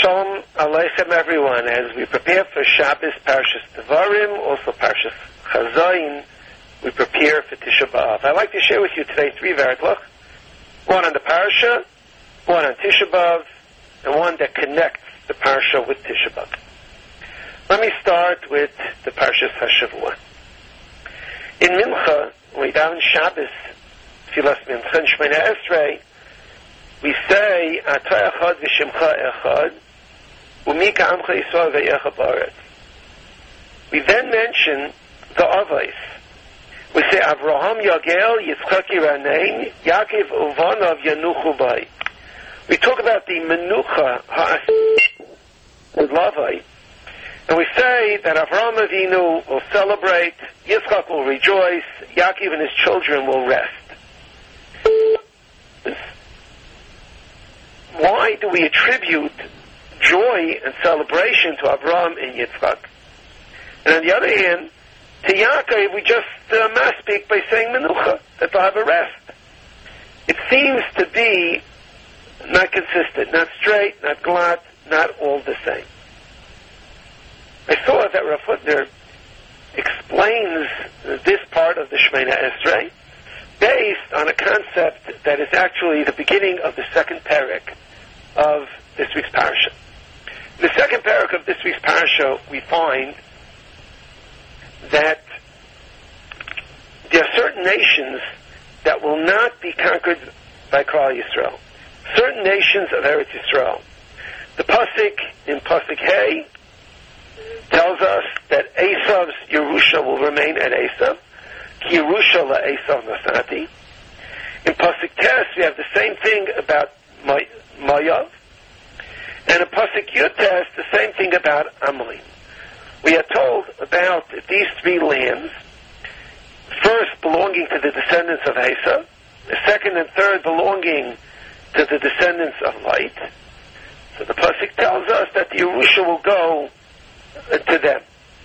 Shalom Aleichem, everyone. As we prepare for Shabbos, Parshas Devarim, also Parshas Chazayin, we prepare for Tisha B'Av. I'd like to share with you today three Vertlach, one on the Parsha, one on Tisha B'Av, and one that connects the Parsha with Tisha B'Av. Let me start with the Parshas HaShavua. In Mincha, when we daven Shabbos, Tfilas Mincha and Shemona Esrei, we say, Atah Echad v'Shemcha Echad, U'mi ka'amcha Yisrael ve'yecha ba'aretz. We then mention the Avos. We say, Avraham Yagel, Yitzchak Yiranein, Yaakov Uvanav Yanuchu Bai. We talk about the Menucha Ha'aseh with Lavai. And we say that Avraham Avinu will celebrate, Yitzchak will rejoice, Yaakov and his children will rest. Why do we attribute joy and celebration to Avraham and Yitzchak? And on the other hand, to Yaakov, we just speak by saying Menucha, that they'll have a rest. It seems to be not consistent, not straight, not glad, not all the same. I saw that Rav Hutner explains this part of the Shemona Esrei based on a concept that is actually the beginning of the second parak of this week's parasha. In the second parak of this week's parasha, we find that there are certain nations that will not be conquered by Klal Yisrael. Certain nations of Eretz Yisrael. The pasuk in pasuk Hey tells us that Esav's Yerusha will remain at Esav. Ki Yerusha la'Esav nasati. In pasuk Tes, we have the same thing about Mayav. And in pasuk Yutes, the same thing about Amalin. We are told about these three lands, first belonging to the descendants of Esav, the second and third belonging to the descendants of Light. So the pasuk tells us that the Yerusha will go to them.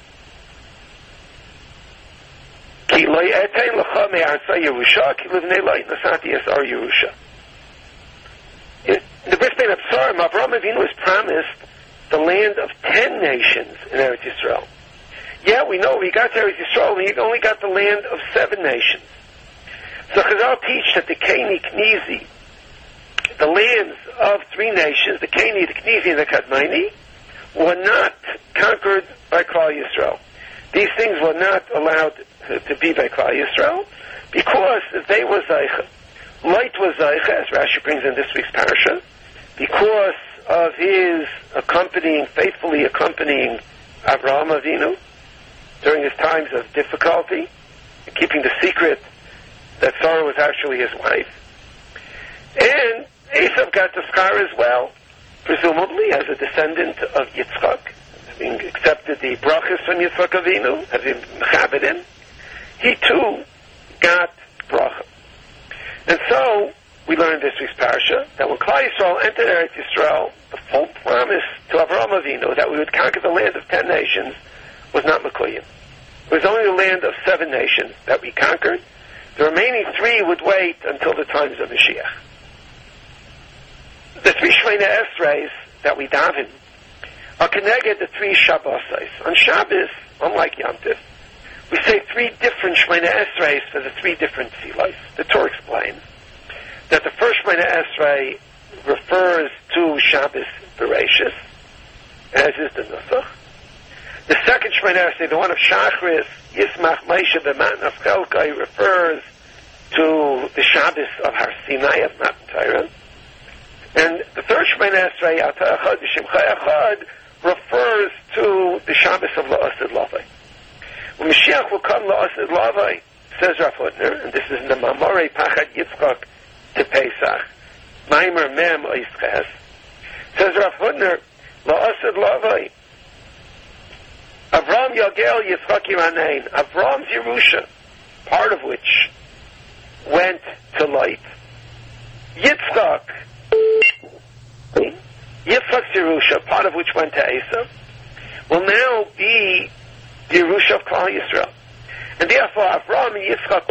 Ki lo ye'etein lecha me'artza Yerusha, ki livnei Light nasati es ar Yerusha. In the Bris Bein Absarim, Avraham Avinu was promised the land of 10 nations in Eretz Yisrael. Yeah, we know we got to Eretz Yisrael, we only got the land of 7 nations. So Chazal teach that the Keni, Knizi, the lands of 3 nations, the Keni, the Knizi, and the Kadmoni, were not conquered by Klal Yisrael. These things were not allowed to be by Klal Yisrael because they were Zaycha. Light was Zaycha, as Rashi brings in this week's parasha, because of his faithfully accompanying Avraham Avinu during his times of difficulty, and keeping the secret that Sarah was actually his wife. And Esav got the scar as well, presumably as a descendant of Yitzchak, having accepted the brachas from Yitzchak Avinu, having mechabed him. He too got bracha. And so, we learned this week's parasha that when Klal Yisrael entered Eretz Yisrael, the full promise to Avraham Avinu that we would conquer the land of 10 nations was not Mekuyim. It was only the land of 7 nations that we conquered. The remaining 3 would wait until the times of Mashiach. The 3 Shemona Esreis that we daven are connected to 3 Shabbosais. On Shabbos, unlike Yom Tov, we say 3 different Shemona Esreis for the 3 different tefillos. The Torah explains that the first Shemona Esrei refers to Shabbos Bereshis, as is the Nusach. The second Shemona Esrei, the one of Shachris, Yismach Moshe B'Matan Chelkai, refers to the Shabbos of Har Sinai, of Matan Torah. And the third Shemona Esrei, Atah Echad v'Shemcha Echad, refers to the Shabbos of La'ased Lavai. When Mashiach will come La'ased Lavai, says Rav Hutner, and this is in the Mamorei Pachad Yitzchak to Pesach, Maimer Mem Oisches, says Rav Hutner, La'ased Lavai, Avraham Yagel Yitzchak Yiranein, Avraham's Yerusha, part of which went to Light. Yitzchak's Yerusha, part of which went to Esav, will now be the Yerusha of Klal Yisrael. And therefore, Avraham and Yitzchak,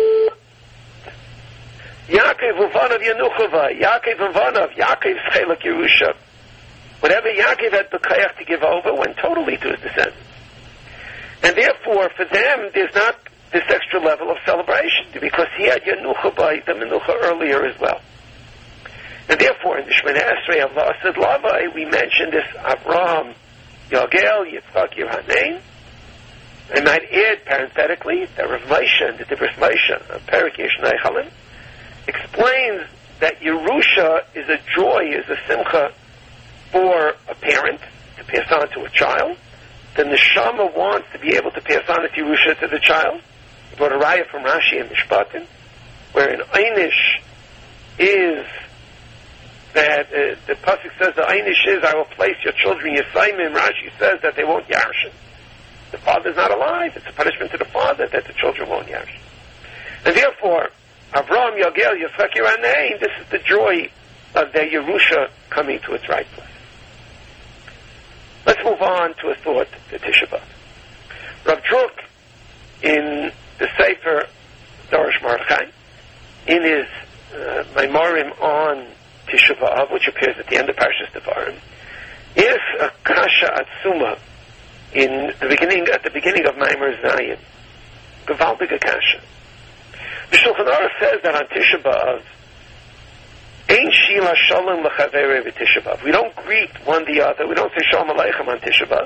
Yaakov Uvanav Yanuchavai, Yaakov Uvanav, Yaakov's Chelak Yerusha, Whatever Yaakov had B'kayach to give over went totally to his descendants. And therefore, for them, there's not this extra level of celebration, because he had Yanucha by the Menucha earlier as well. And therefore, in the Shemoneh Esrei of Lasad Lavai, we mentioned this Avram, Yogel, Yitzchak, Yerhanein. I might add, parenthetically, that Rav Moshe and the Divros Moshe, Perik Yeshnei Chalim, explains that Yerusha is a joy, is a simcha for a parent to pass on to a child. The neshama wants to be able to pass on its Yerusha to the child. He brought a raya from Rashi and Mishpatim, where an einish is that the pasuk says the einish is, I will place your children Yisayim. Rashi says that they won't yarshin. The father's not alive. It's a punishment to the father that the children won't yarshin. And therefore, Avram, Yogel, Yitzchak, Yeranein, this is the joy of their Yerusha coming to its right place. Let's move on to a thought to Tisha B'Av. Rav Druk, in the Sefer Dorish Mordechai, in his Maimarim on Tisha B'Av, which appears at the end of Parshas Devarim, is a kasha atzuma at the beginning of Maimar Zayin. Gewaltige kasha. The Shulchan Aruch says that on Tisha B'Av, Ein Shila Shalom L'Chaverei B'Tisha B'Av. We don't greet one the other. We don't say Shalom Aleichem on Tisha B'Av.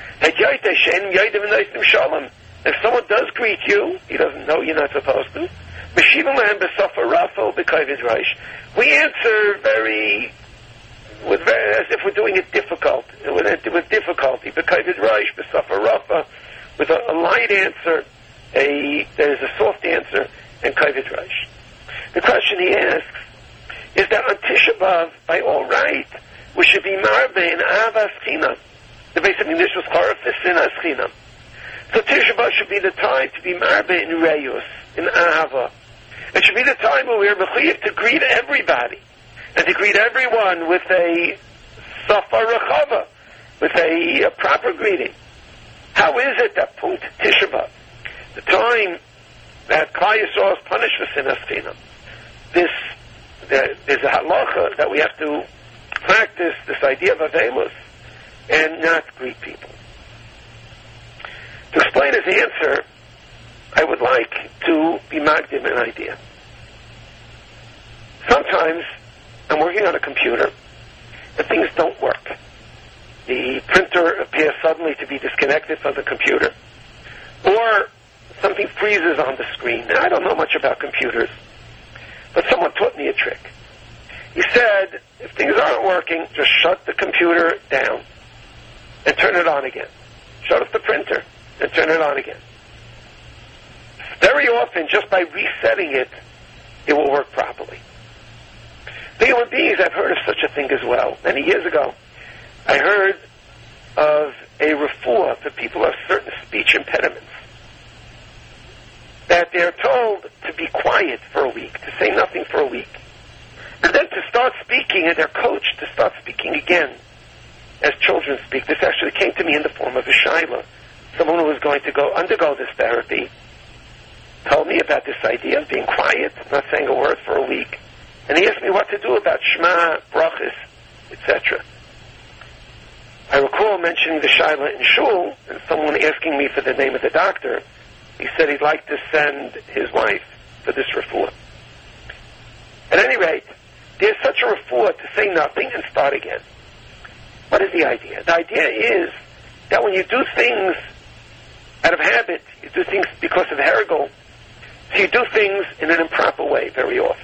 If someone does greet you, he doesn't know you're not supposed to. We answer as if we're doing it difficult, with difficulty. With a light answer, there's a soft answer, and kavod reish. The question he asks is that on Tisha B'Av, by all right, we should be marbe in Ahavas Chinam. The basic English was Chorafis Sinas Chinam. So Tisha B'Av should be the time to be marbe in Reyus, in Ahava. It should be the time when we are mechuyev to greet everybody, and to greet everyone with a Safa Rechava, with a proper greeting. How is it that Punkt Tisha B'Av, the time that Klal Yisrael is punished for Sinas Chinam, there's a halacha that we have to practice this idea of Avelos and not greet people. To explain his answer, I would like to be magdim an idea. Sometimes I'm working on a computer and things don't work. The printer appears suddenly to be disconnected from the computer, or something freezes on the screen. Now, I don't know much about computers, but someone taught me a trick. He said, if things aren't working, just shut the computer down and turn it on again. Shut off the printer and turn it on again. Very often, just by resetting it, it will work properly. The human beings, I've heard of such a thing as well. Many years ago, I heard of a refuah for people who have certain speech impediments, that they're told to be quiet for a week, to say nothing for a week, and then to start speaking, and they're coached to start speaking again as children speak. This actually came to me in the form of a shaila. Someone who was going to undergo this therapy told me about this idea of being quiet, not saying a word for a week, and he asked me what to do about Shema, brachas, etc. I recall mentioning the shaila in shul, and someone asking me for the name of the doctor. He said he'd like to send his wife for this refuah. At any rate, there's such a refuah to say nothing and start again. What is the idea? The idea is that when you do things out of habit, you do things because of herigol, so you do things in an improper way very often.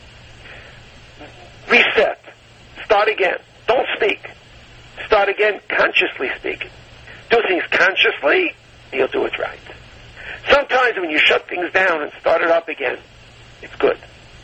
Reset. Start again. Don't speak. Start again consciously speaking. Do things consciously, and you'll do it right. Sometimes when you shut things down and start it up again, it's good.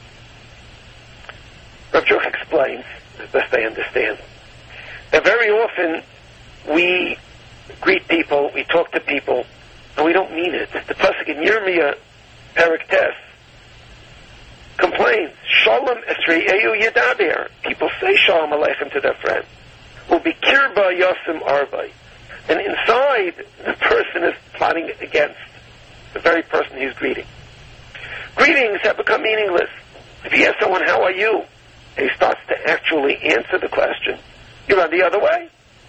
Rav Druk explains, as best I understand, that very often we greet people, we talk to people, and we don't mean it. The pasuk in Yirmiyah, Perek Tes, complains, Shalom esre'eyu yedaber. People say Shalom Aleichem to their friend. Will be kirba yasim arbai. And inside, the person is plotting against the very person he's greeting. Greetings have become meaningless. If you ask someone, how are you? And he starts to actually answer the question, You run the other way.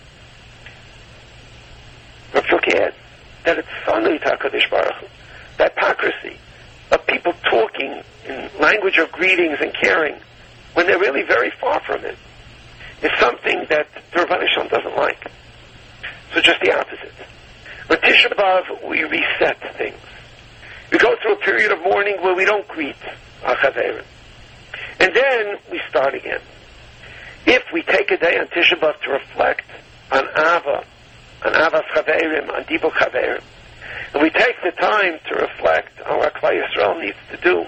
Rav Shulki adds that it's Sanui HaKadosh Baruch Hu. That hypocrisy of people talking in language of greetings and caring when they're really very far from it is something that the Rebbeinu Shalom doesn't like. So just the opposite. With Tisha B'Av, we reset things. We go through a period of mourning where we don't greet our Chaverim. And then we start again. If we take a day on Tisha B'Av to reflect on Ava, on Avas Chaverim, on Dibur Chaverim, and we take the time to reflect on what Klal Yisrael needs to do,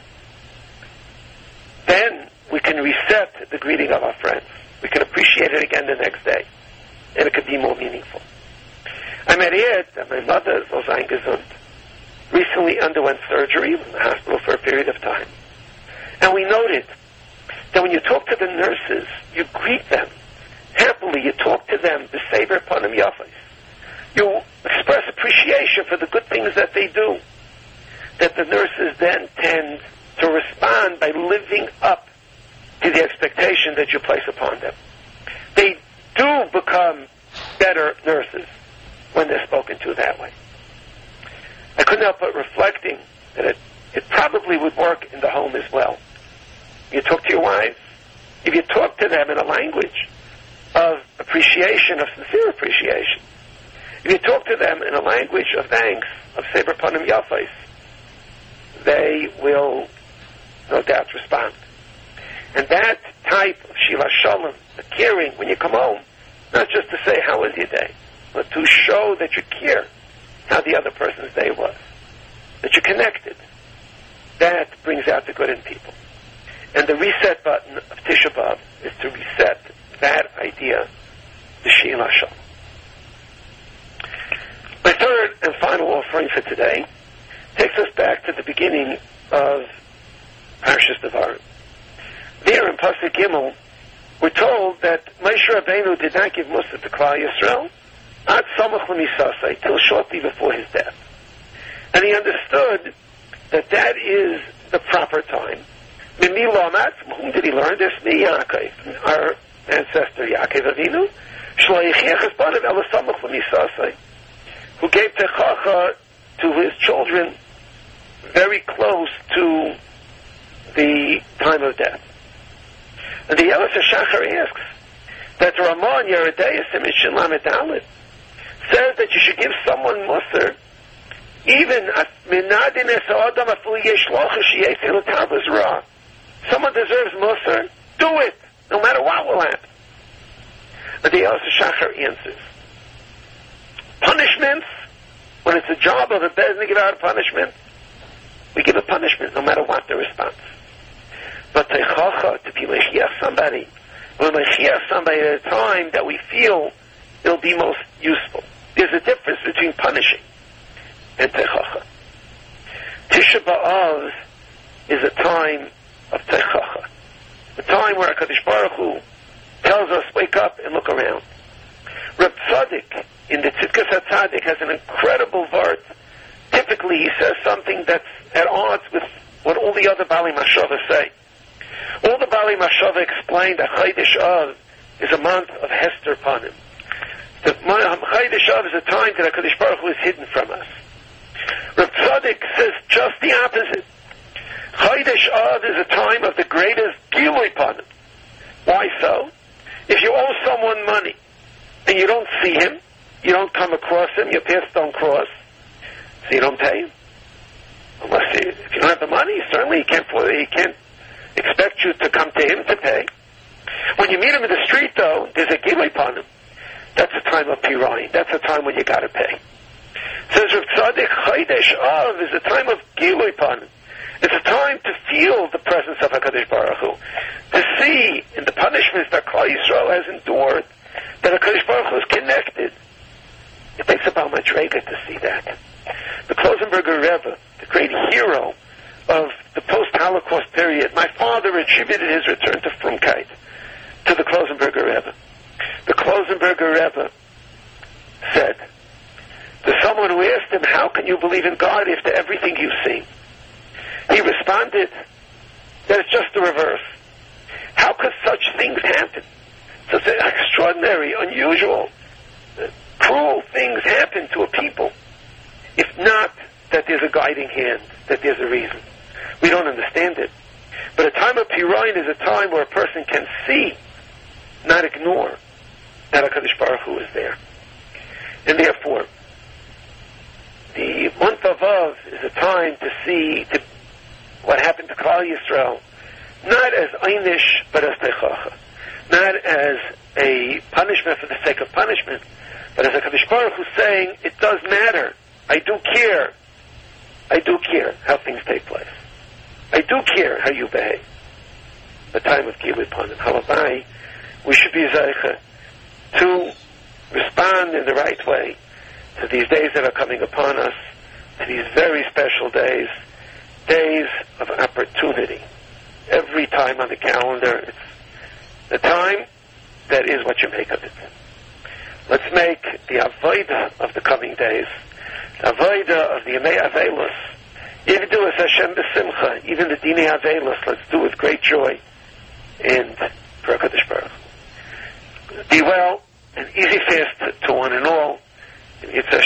then we can reset the greeting of our friends. We can appreciate it again the next day, and it could be more meaningful. I met Ed, and my mother, Zozain Gesund, recently underwent surgery in the hospital for a period of time. And we noted that when you talk to the nurses, you greet them happily, you talk to them, b'sever panim yafos. You express appreciation for the good things that they do. That the nurses then tend to respond by living up to the expectation that you place upon them. They do become better nurses when they're spoken to that way. I couldn't help but reflecting that it probably would work in the home as well. You talk to your wives. If you talk to them in a language of appreciation, of sincere appreciation, if you talk to them in a language of thanks, of sever panim yafos, they will no doubt respond. And that type of Shiva Shalom, the caring when you come home, not just to say, how was your day, but to show that you care how the other person's day was, that you're connected, that brings out the good in people. And the reset button of Tisha B'Av is to reset that idea, the Shiva Shalom. My third and final offering for today takes us back to the beginning of Parshas Devarim. There in Pasuk Gimel, we're told that Moshe Rabbeinu did not give Mussar to Klal Yisrael ad samach l'misasei, till shortly before his death. And he understood that that is the proper time. Mimi Lamat, from whom did he learn this? Mi Yaakov, our ancestor Yaakov Avinu, Shlo yichiach es banav ela samach l'misasei, who gave techacha to his children very close to the time of death. And the Yelis HaShachar asks that the Ramon Yeredeis in Mishin Lamed Dalet says that you should give someone Mussar even minadin es ha'adam afilu yesh locha sheyetzeh l'tavos ra. Someone deserves Mussar, do it, no matter what will happen. And the Yelis HaShachar answers, punishments, when it's a job of a bezdin to give out a punishment, we give a punishment no matter what the response. But techacha, to be lechiach somebody, or lechiach somebody at a time that we feel it'll be most useful. There's a difference between punishing and techacha. Tisha B'Av is a time of techacha, a time where HaKadosh Baruch Hu tells us, wake up and look around. Reb Tzaddik, in the Tzidkas HaTzadik, has an incredible vart. Typically, he says something that's at odds with what all the other Bali Mashava say. All the Bali Mashava explained that Chodesh Av is a month of Hester Panim. The Chodesh Av is a time that HaKadosh Baruch Hu is hidden from us. Reb Tzaddik says just the opposite. Chodesh Av is a time of the greatest Gilui Panim. Why so? If you owe someone money and you don't see him, you don't come across him, your paths don't cross, so you don't pay him. Unless if you don't have the money, certainly he can't expect you to come to him to pay. When you meet him in the street, though, there's a gilui upon him. That's a time of pirayim. That's a time when you got to pay. Says Rav Tzaddik, Chodesh Av is a time of gilui upon him. It's a time to feel the presence of HaKadosh Baruch Hu, to see in the punishments that Klal Yisrael has endured that HaKadosh Baruch Hu is connected. It takes about Madrega to see that. The Klosenberger Rebbe, the great hero of the post-Holocaust period, my father attributed his return to Frumkeit to the Klosenberger Rebbe. The Klosenberger Rebbe said to someone who asked him, how can you believe in God after everything you've seen? He responded that it's just the reverse. How could such things happen? So it's extraordinary, unusual, cruel things happen to a people. If not that there's a guiding hand, that there's a reason. We don't understand it. But a time of Pirayin is a time where a person can see, not ignore, that HaKadosh Baruch Hu is there. And therefore, the month of Av is a time to see what happened to Klal Yisrael, not as einish, but as teichacha. Not as a punishment for the sake of punishment, but as HaKadosh Baruch Hu saying, it does matter. I do care. I do care how things take place. I do care how you behave. The time of Gilui Panim. Halabai, we should be zeicha to respond in the right way to these days that are coming upon us, to these very special days, days of opportunity. Every time on the calendar, it's the time that is what you make of it. Let's make the avodah of the coming days, the avodah of the Yemei Avelos, even do as Hashem b'simcha, even the Dinei Avelos, let's do with great joy and for HaKadosh Baruch Hu. Be well and easy fast to one and all. It's